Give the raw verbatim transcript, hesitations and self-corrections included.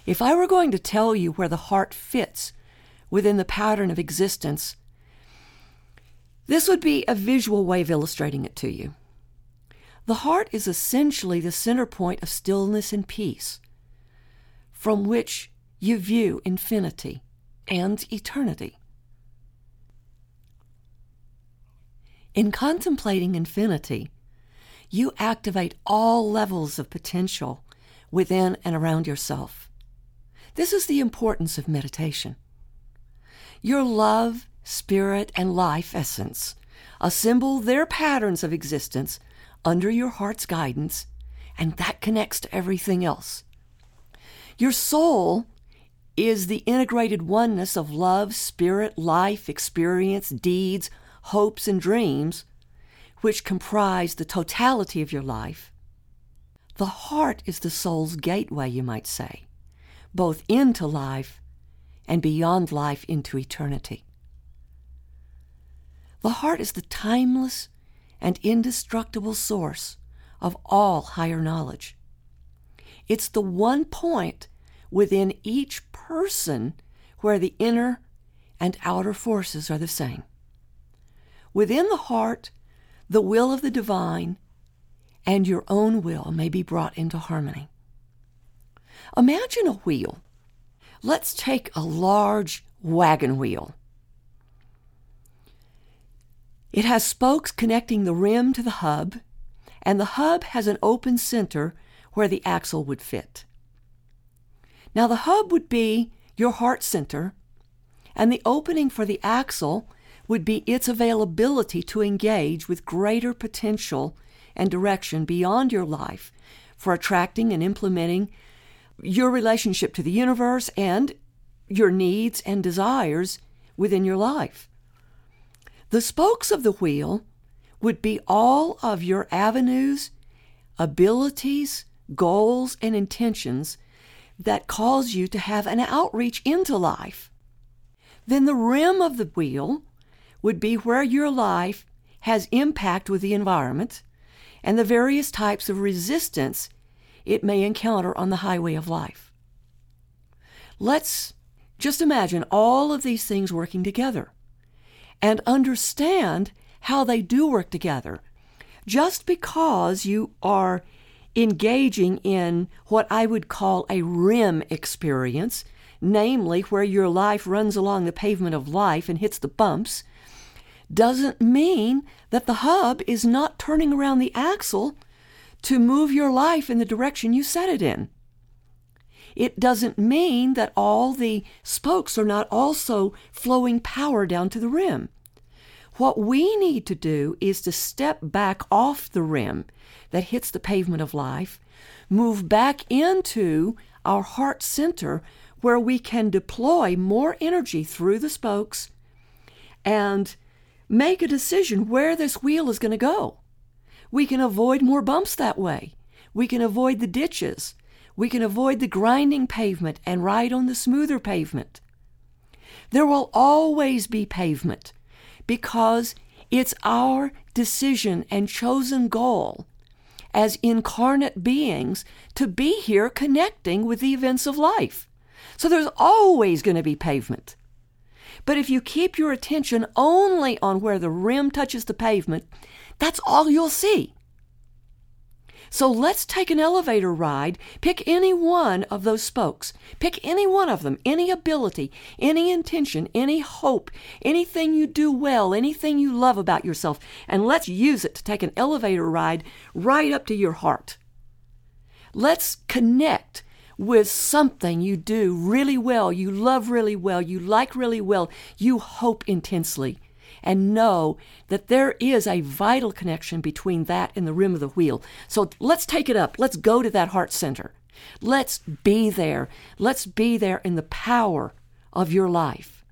If I were going to tell you where the heart fits within the pattern of existence, this would be a visual way of illustrating it to you. The heart is essentially the center point of stillness and peace, from which you view infinity and eternity. In contemplating infinity, you activate all levels of potential within and around yourself. This is the importance of meditation. Your love, spirit, and life essence assemble their patterns of existence under your heart's guidance, and that connects to everything else. Your soul is the integrated oneness of love, spirit, life, experience, deeds, hopes, and dreams, which comprise the totality of your life. The heart is the soul's gateway, you might say, both into life and beyond life into eternity. The heart is the timeless and indestructible source of all higher knowledge. It's the one point within each person where the inner and outer forces are the same. Within the heart, the will of the divine and your own will may be brought into harmony. Imagine a wheel. Let's take a large wagon wheel. It has spokes connecting the rim to the hub, and the hub has an open center where the axle would fit. Now the hub would be your heart center, and the opening for the axle would be its availability to engage with greater potential and direction beyond your life for attracting and implementing your relationship to the universe and your needs and desires within your life. The spokes of the wheel would be all of your avenues, abilities, goals, and intentions that cause you to have an outreach into life. Then the rim of the wheel would be where your life has impact with the environment and the various types of resistance it may encounter on the highway of life. Let's just imagine all of these things working together and understand how they do work together. Just because you are engaging in what I would call a rim experience, namely where your life runs along the pavement of life and hits the bumps, doesn't mean that the hub is not turning around the axle to move your life in the direction you set it in. It doesn't mean that all the spokes are not also flowing power down to the rim. What we need to do is to step back off the rim that hits the pavement of life, move back into our heart center where we can deploy more energy through the spokes and make a decision where this wheel is going to go. We can avoid more bumps that way. We can avoid the ditches. We can avoid the grinding pavement and ride on the smoother pavement. There will always be pavement because it's our decision and chosen goal as incarnate beings to be here connecting with the events of life. So there's always going to be pavement. But if you keep your attention only on where the rim touches the pavement, that's all you'll see. So let's take an elevator ride. Pick any one of those spokes. Pick any one of them, any ability, any intention, any hope, anything you do well, anything you love about yourself, and let's use it to take an elevator ride right up to your heart. Let's connect with something you do really well, you love really well, you like really well, you hope intensely, and know that there is a vital connection between that and the rim of the wheel. So let's take it up. Let's go to that heart center. Let's be there. Let's be there in the power of your life.